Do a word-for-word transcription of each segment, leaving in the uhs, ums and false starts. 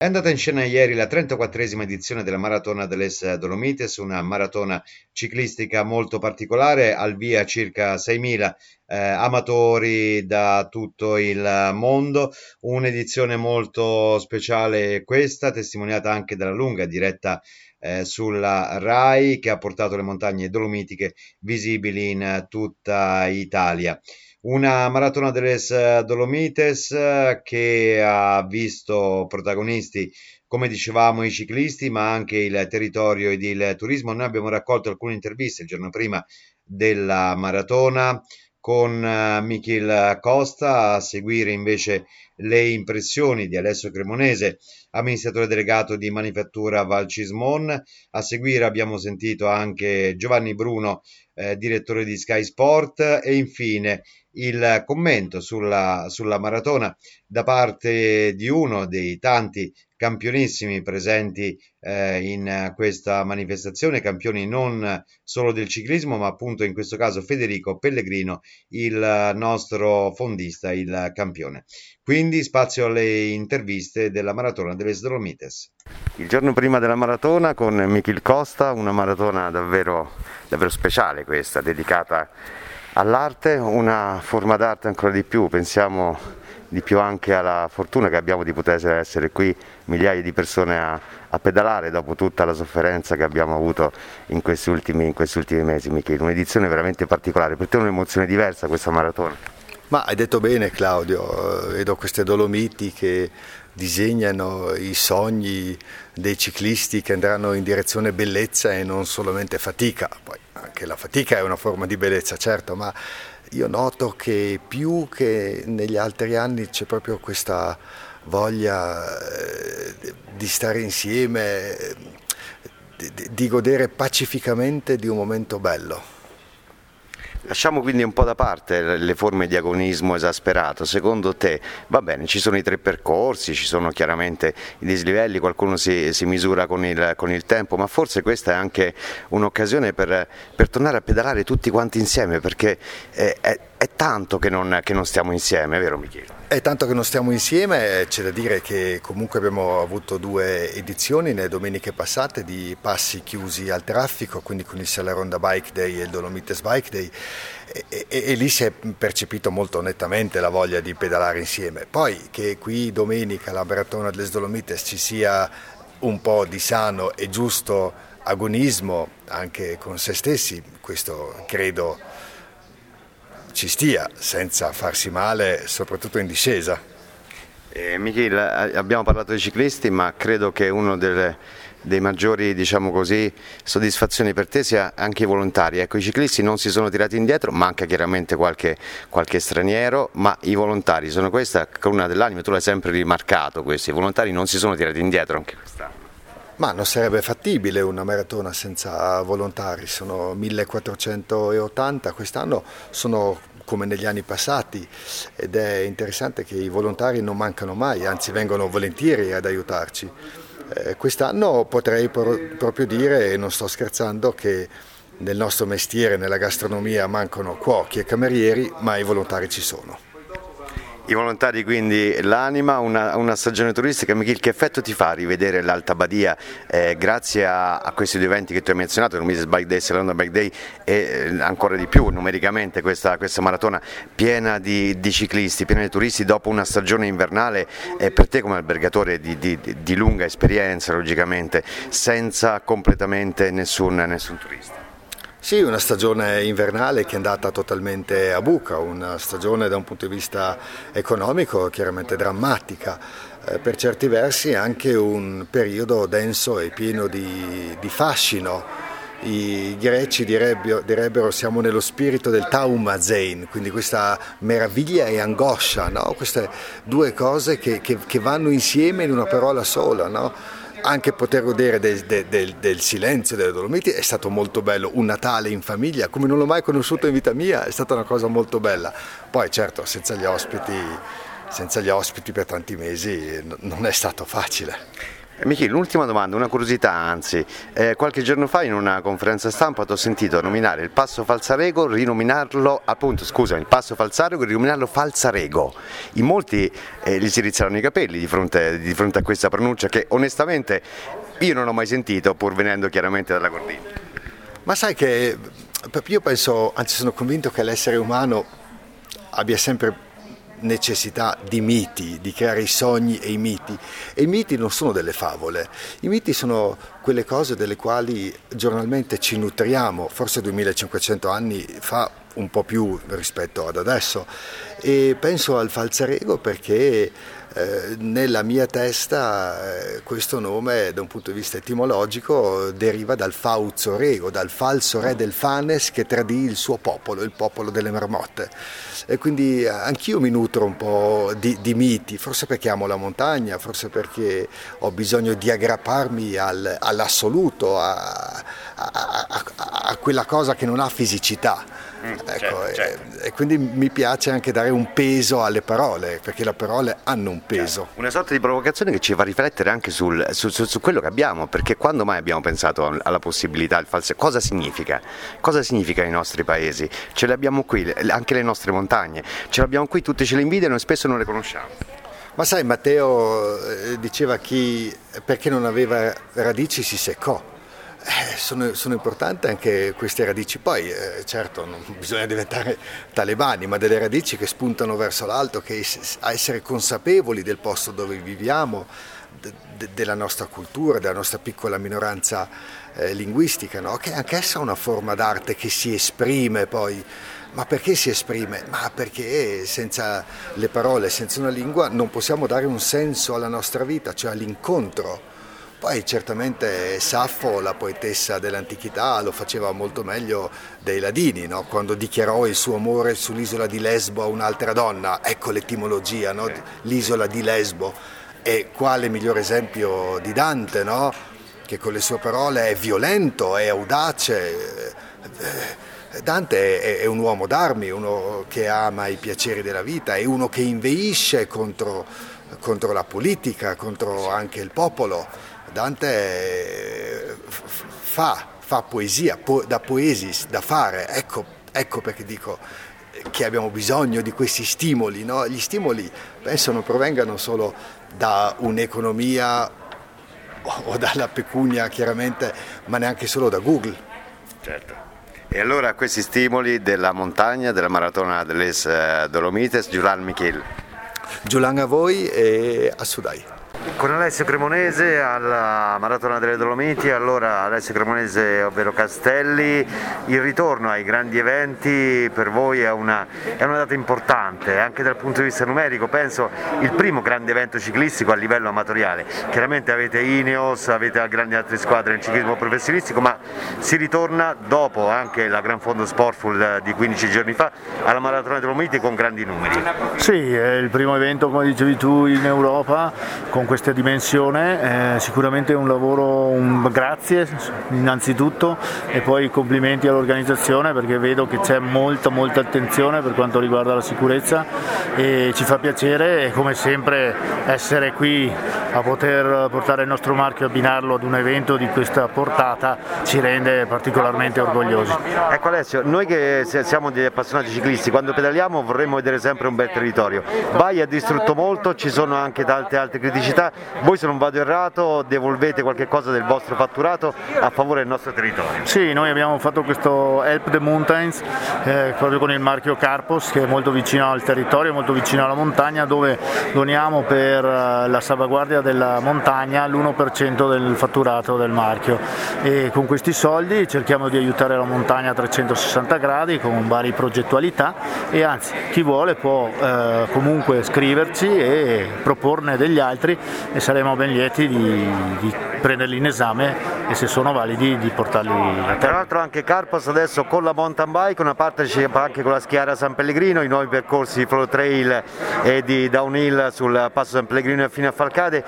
È andata in scena ieri la trentaquattresima edizione della Maratona delles Dolomites, una maratona ciclistica molto particolare, al via circa seimila eh, amatori da tutto il mondo, un'edizione molto speciale questa, testimoniata anche dalla lunga diretta eh, sulla Rai, che ha portato le montagne dolomitiche visibili in tutta Italia. Una maratona delles Dolomites eh, che ha visto protagonisti, come dicevamo, i ciclisti, ma anche il territorio ed il turismo. Noi abbiamo raccolto alcune interviste il giorno prima della maratona con eh, Michil Costa, a seguire invece le impressioni di Alessio Cremonese, amministratore delegato di Manifattura Valcismon. A seguire abbiamo sentito anche Giovanni Bruno, eh, direttore di Sky Sport, e infine il commento sulla, sulla maratona da parte di uno dei tanti campionissimi presenti eh, in questa manifestazione, campioni non solo del ciclismo, ma appunto in questo caso Federico Pellegrino, il nostro fondista, il campione. Quindi spazio alle interviste della maratona delle Dolomites. Il giorno prima della maratona con Michil Costa, una maratona davvero, davvero speciale questa, dedicata all'arte, una forma d'arte ancora di più, pensiamo di più anche alla fortuna che abbiamo di poter essere qui migliaia di persone a, a pedalare dopo tutta la sofferenza che abbiamo avuto in questi ultimi, in questi ultimi mesi. Michele, un'edizione veramente particolare, per te è un'emozione diversa questa maratona? Ma hai detto bene Claudio, vedo queste Dolomiti che disegnano i sogni dei ciclisti che andranno in direzione bellezza e non solamente fatica. Poi anche la fatica è una forma di bellezza, certo, ma io noto che più che negli altri anni c'è proprio questa voglia di stare insieme, di godere pacificamente di un momento bello. Lasciamo quindi un po' da parte le forme di agonismo esasperato. Secondo te, va bene, ci sono i tre percorsi, ci sono chiaramente i dislivelli, qualcuno si, si misura con il, con il tempo, ma forse questa è anche un'occasione per, per tornare a pedalare tutti quanti insieme, perché è, è, è tanto che non, che non stiamo insieme, è vero Michele? È tanto che non stiamo insieme, c'è da dire che comunque abbiamo avuto due edizioni nelle domeniche passate di passi chiusi al traffico, quindi con il Sella Bike Day e il Dolomites Bike Day, e, e, e lì si è percepito molto nettamente la voglia di pedalare insieme. Poi che qui domenica alla Maratona delle Dolomites ci sia un po' di sano e giusto agonismo anche con se stessi, questo credo ci stia, senza farsi male, soprattutto in discesa. Eh, Michele, abbiamo parlato dei ciclisti, ma credo che uno delle, dei maggiori, diciamo così, soddisfazioni per te sia anche i volontari. Ecco, i ciclisti non si sono tirati indietro, manca chiaramente qualche, qualche straniero, ma i volontari sono questa colonna dell'anima, tu l'hai sempre rimarcato questo, i volontari non si sono tirati indietro anche quest'anno. Ma non sarebbe fattibile una maratona senza volontari, sono millequattrocentottanta, quest'anno sono come negli anni passati ed è interessante che i volontari non mancano mai, anzi vengono volentieri ad aiutarci. Eh, quest'anno potrei pro- proprio dire, e non sto scherzando, che nel nostro mestiere, nella gastronomia, mancano cuochi e camerieri, ma i volontari ci sono. I volontari quindi l'anima, una, una stagione turistica. Michele, che effetto ti fa rivedere l'Alta Badia eh, grazie a, a questi due eventi che tu hai menzionato, il Dolomites Bike Day e il London Bike Day, e eh, ancora di più numericamente questa, questa maratona piena di, di ciclisti, piena di turisti dopo una stagione invernale eh, per te come albergatore di, di, di lunga esperienza logicamente, senza completamente nessun, nessun turista? Sì, una stagione invernale che è andata totalmente a buca, una stagione da un punto di vista economico chiaramente drammatica, eh, per certi versi anche un periodo denso e pieno di, di fascino. I greci direbbero, direbbero siamo nello spirito del taumazein, quindi questa meraviglia e angoscia, no? Queste due cose che, che, che vanno insieme in una parola sola, no? Anche poter godere del, del, del silenzio delle Dolomiti è stato molto bello, un Natale in famiglia come non l'ho mai conosciuto in vita mia, è stata una cosa molto bella. Poi certo senza gli ospiti, senza gli ospiti per tanti mesi non è stato facile. Michele, l'ultima domanda, una curiosità anzi, eh, qualche giorno fa in una conferenza stampa ti ho sentito nominare il Passo Falzarego, rinominarlo appunto, scusa, il Passo Falzarego e rinominarlo Falzarego. In molti eh, gli si rizzeranno i capelli di fronte, di fronte a questa pronuncia che onestamente io non ho mai sentito, pur venendo chiaramente dalla Cordina. Ma sai che io penso, anzi sono convinto che l'essere umano abbia sempre necessità di miti, di creare i sogni e i miti, e i miti non sono delle favole, i miti sono quelle cose delle quali giornalmente ci nutriamo, forse duemilacinquecento anni fa un po' più rispetto ad adesso, e penso al Falzarego perché eh, nella mia testa eh, questo nome da un punto di vista etimologico deriva dal Fauzo Rego, dal falso re del Fanes che tradì il suo popolo, il popolo delle marmotte, e quindi anch'io mi nutro un po' di, di miti, forse perché amo la montagna, forse perché ho bisogno di aggrapparmi al, all'assoluto, a, a, a, a quella cosa che non ha fisicità. Mm, ecco, certo, certo. E, e quindi mi piace anche dare un peso alle parole, perché le parole hanno un peso. Una sorta di provocazione che ci fa riflettere anche sul, su, su, su quello che abbiamo, perché quando mai abbiamo pensato alla possibilità del falso? Cosa significa? Cosa significa i nostri paesi? Ce le abbiamo qui, anche le nostre montagne, ce le abbiamo qui, tutte ce le invidiano e spesso non le conosciamo. Ma sai, Matteo eh, diceva chi perché non aveva radici si seccò. Eh, sono, sono importanti anche queste radici, poi eh, certo non bisogna diventare talebani, ma delle radici che spuntano verso l'alto, che a essere consapevoli del posto dove viviamo, de, de, della nostra cultura, della nostra piccola minoranza eh, linguistica, no? Che anch'essa è una forma d'arte che si esprime poi. Ma perché si esprime? Ma perché senza le parole, senza una lingua non possiamo dare un senso alla nostra vita, cioè all'incontro. Poi certamente Saffo, la poetessa dell'antichità, lo faceva molto meglio dei Ladini, no? Quando dichiarò il suo amore sull'isola di Lesbo a un'altra donna, ecco l'etimologia, no? L'isola di Lesbo. E quale migliore esempio di Dante, no? Che con le sue parole è violento, è audace. Dante è un uomo d'armi, uno che ama i piaceri della vita, è uno che inveisce contro, contro la politica, contro anche il popolo. Dante fa, fa poesia, po, da poesis, da fare, ecco, ecco perché dico che abbiamo bisogno di questi stimoli, no? Gli stimoli penso non provengano solo da un'economia o dalla pecunia chiaramente, ma neanche solo da Google. Certo. E allora questi stimoli della montagna, della maratona delles Dolomites, Giulan Michele. Giulan a voi e a Sudai. Con Alessio Cremonese alla Maratona delle Dolomiti, allora Alessio Cremonese ovvero Castelli, il ritorno ai grandi eventi per voi è una, è una data importante anche dal punto di vista numerico, penso il primo grande evento ciclistico a livello amatoriale, chiaramente avete Ineos, avete grandi altre squadre in ciclismo professionistico, ma si ritorna dopo anche la Gran Fondo Sportful di quindici giorni fa alla Maratona delle Dolomiti con grandi numeri. Sì, è il primo evento come dicevi tu in Europa con questa dimensione, eh, sicuramente un lavoro, un grazie innanzitutto e poi complimenti all'organizzazione perché vedo che c'è molta molta attenzione per quanto riguarda la sicurezza e ci fa piacere come sempre essere qui a poter portare il nostro marchio e abbinarlo ad un evento di questa portata ci rende particolarmente orgogliosi. Ecco Alessio, noi che siamo degli appassionati ciclisti quando pedaliamo vorremmo vedere sempre un bel territorio, Baia ha distrutto molto, ci sono anche tante altre criticità. Voi se non vado errato devolvete qualche cosa del vostro fatturato a favore del nostro territorio. Sì, noi abbiamo fatto questo Help the Mountains eh, proprio con il marchio Carpos che è molto vicino al territorio, molto vicino alla montagna dove doniamo per la salvaguardia della montagna l'uno per cento del fatturato del marchio e con questi soldi cerchiamo di aiutare la montagna a trecentosessanta gradi con varie progettualità e anzi chi vuole può eh, comunque scriverci e proporne degli altri e saremo ben lieti di, di prenderli in esame e se sono validi di portarli a terra. Tra l'altro anche Carpos adesso con la mountain bike, una partnership anche con la Schiara San Pellegrino, i nuovi percorsi flow trail e di downhill sul passo San Pellegrino fino a Falcade,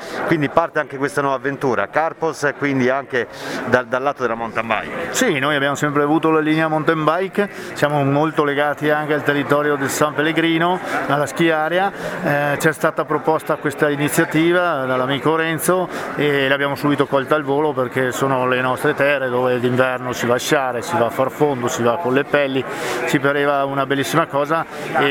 quindi parte anche questa nuova avventura, Carpos, e quindi anche dal, dal lato della mountain bike. Sì, noi abbiamo sempre avuto la linea mountain bike, siamo molto legati anche al territorio del San Pellegrino, alla schiaria, eh, ci è stata proposta questa iniziativa dall'amico Renzo e l'abbiamo subito colta al volo perché sono le nostre terre dove d'inverno si va a sciare, si va a far fondo, si va con le pelli, ci pareva una bellissima cosa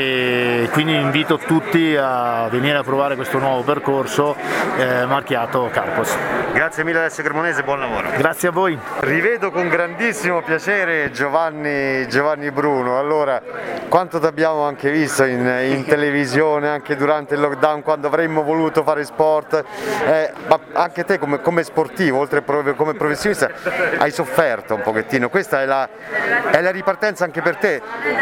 e quindi invito tutti a venire a provare questo nuovo percorso eh, marchiato Carpos. Grazie mille Alessio Cremonese, buon lavoro. Grazie a voi. Rivedo con grandissimo piacere Giovanni, Giovanni Bruno. Allora, quanto ti abbiamo anche visto in, in televisione anche durante il lockdown quando avremmo voluto fare sport, eh, ma anche te come, come sportivo, oltre a come professionista, hai sofferto un pochettino. Questa è la, è la ripartenza anche per te,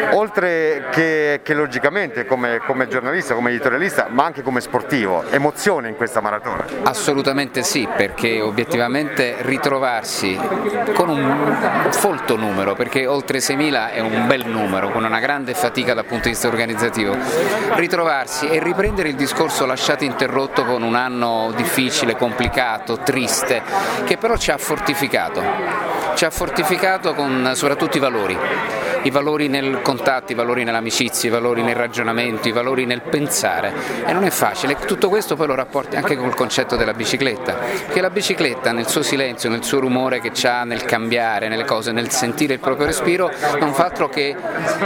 oltre che, che logicamente come, come giornalista, come editorialista, ma anche come sportivo. Emozione in questa maratona? Assolutamente sì, perché obiettivamente ritrovarsi con un folto numero, perché oltre seimila è un bel numero, con una grande fatica dal punto di vista organizzativo, ritrovarsi e riprendere il discorso lasciato interrotto con un anno difficile, complicato, triste, che però ci ha fortificato, ci ha fortificato con soprattutto i valori. I valori nel contatto, i valori nell'amicizia, i valori nel ragionamento, i valori nel pensare, e non è facile. Tutto questo poi lo rapporti anche col concetto della bicicletta, che la bicicletta nel suo silenzio, nel suo rumore che c'ha nel cambiare, nelle cose, nel sentire il proprio respiro, non fa altro che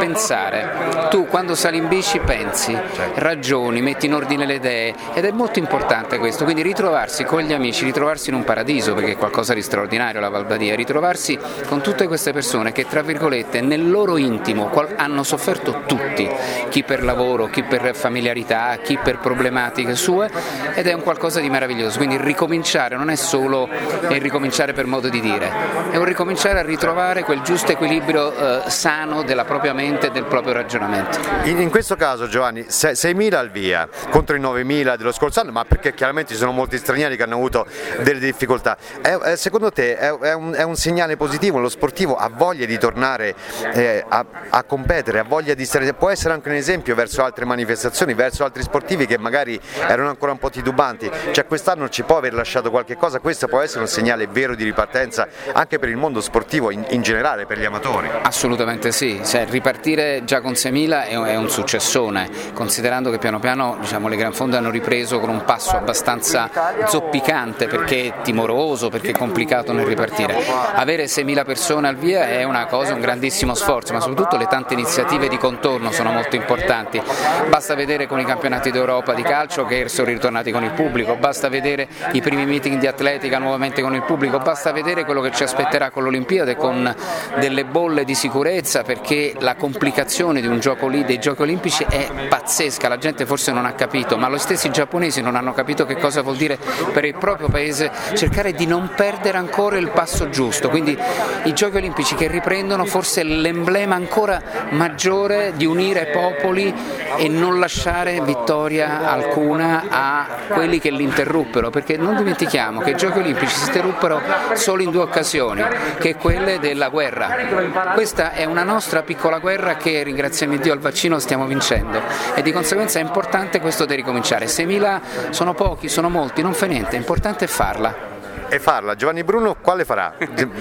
pensare. Tu quando sali in bici pensi, ragioni, metti in ordine le idee, ed è molto importante questo, quindi ritrovarsi con gli amici, ritrovarsi in un paradiso, perché è qualcosa di straordinario la Val Badia, ritrovarsi con tutte queste persone che tra virgolette nel loro intimo hanno sofferto tutti, chi per lavoro, chi per familiarità, chi per problematiche sue, ed è un qualcosa di meraviglioso. Quindi ricominciare non è solo il ricominciare per modo di dire, è un ricominciare a ritrovare quel giusto equilibrio eh, sano della propria mente e del proprio ragionamento. In, in questo caso Giovanni, seimila al via contro i novemila dello scorso anno, ma perché chiaramente ci sono molti stranieri che hanno avuto delle difficoltà. È, è, secondo te è, è, un, è un segnale positivo? Lo sportivo ha voglia di tornare eh, A, a competere, ha voglia di stare, può essere anche un esempio verso altre manifestazioni, verso altri sportivi che magari erano ancora un po' titubanti, cioè quest'anno ci può aver lasciato qualche cosa, questo può essere un segnale vero di ripartenza anche per il mondo sportivo in, in generale, per gli amatori? Assolutamente sì, cioè, ripartire già con seimila è un, è un successone, considerando che piano piano diciamo, le Gran Fonde hanno ripreso con un passo abbastanza zoppicante perché è timoroso, perché è complicato nel ripartire. Avere seimila persone al via è una cosa, un grandissimo sforzo, ma soprattutto le tante iniziative di contorno sono molto importanti. Basta vedere con i campionati d'Europa di calcio che sono ritornati con il pubblico, basta vedere i primi meeting di atletica nuovamente con il pubblico, basta vedere quello che ci aspetterà con l'Olimpiade, con delle bolle di sicurezza, perché la complicazione di un gioco lì, dei giochi olimpici è pazzesca, la gente forse non ha capito, ma lo stessi i giapponesi non hanno capito che cosa vuol dire per il proprio paese cercare di non perdere ancora il passo giusto. Quindi i giochi olimpici che riprendono forse l'emblema ancora maggiore di unire popoli e non lasciare vittoria alcuna a quelli che li interruppero, perché non dimentichiamo che i giochi olimpici si interruppero solo in due occasioni, che è quelle della guerra. Questa è una nostra piccola guerra che, ringraziamo Dio, al vaccino stiamo vincendo, e di conseguenza è importante questo di ricominciare. seimila sono pochi, sono molti, non fa niente, è importante farla. E farla. Giovanni Bruno quale farà?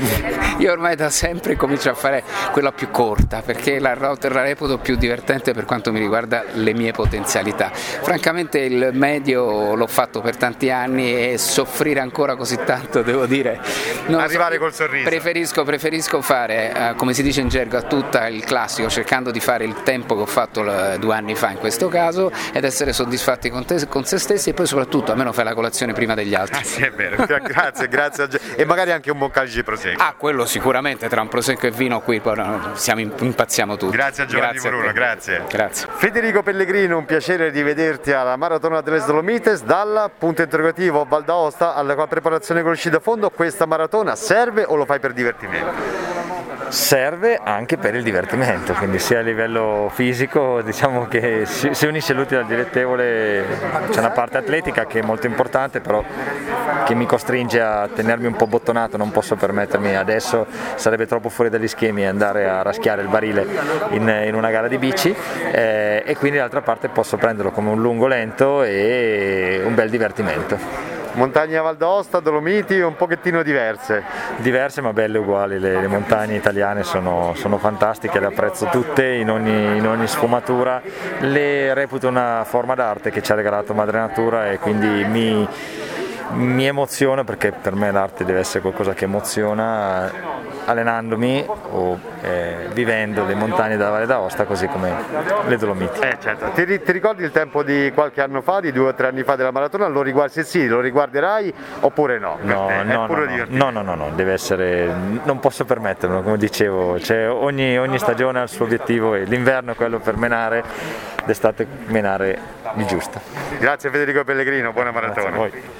Io ormai da sempre comincio a fare quella più corta, perché la, la reputo più divertente per quanto mi riguarda le mie potenzialità. Francamente il medio l'ho fatto per tanti anni e soffrire ancora così tanto, devo dire. Non Arrivare so, col sorriso. Preferisco, preferisco fare, eh, come si dice in gergo, a tutta il classico, cercando di fare il tempo che ho fatto l- due anni fa in questo caso, ed essere soddisfatti con, te, con se stessi, e poi soprattutto almeno fai la colazione prima degli altri. Ah, sì, è vero. Grazie. Grazie a... e magari anche un buon calice di prosecco. Ah, quello sicuramente, tra un prosecco e vino qui poi siamo, impazziamo tutti. Grazie a Giovanni grazie Bruno, a grazie. Grazie. Federico Pellegrino, un piacere di vederti alla Maratona delle Dolomites. Dalla punto interrogativo Val d'Aosta alla preparazione con sci da fondo, questa maratona serve o lo fai per divertimento? Serve anche per il divertimento, quindi sia a livello fisico, diciamo che si, si unisce l'utile al dilettevole. C'è una parte atletica che è molto importante, però che mi costringe a tenermi un po' bottonato, non posso permettermi adesso, sarebbe troppo fuori dagli schemi andare a raschiare il barile in, in una gara di bici, eh, e quindi d'altra parte posso prenderlo come un lungo lento e un bel divertimento. Montagna Val d'Aosta, Dolomiti, un pochettino diverse. Diverse ma belle uguali, le, le montagne italiane sono, sono fantastiche, le apprezzo tutte in ogni, in ogni sfumatura, le reputo una forma d'arte che ci ha regalato Madre Natura e quindi mi, mi emoziona, perché per me l'arte deve essere qualcosa che emoziona, allenandomi o eh, vivendo le montagne della Valle d'Aosta così come le Dolomiti. Eh certo. Ti, ti ricordi il tempo di qualche anno fa, di due o tre anni fa della maratona? Lo riguardi, se sì, lo riguarderai oppure no? No, no, no, no, no, no, no, deve essere, non posso permetterlo, come dicevo, cioè ogni, ogni stagione ha il suo obiettivo e l'inverno è quello per menare, d'estate menare di giusta. Grazie Federico Pellegrino, buona maratona. Grazie a voi.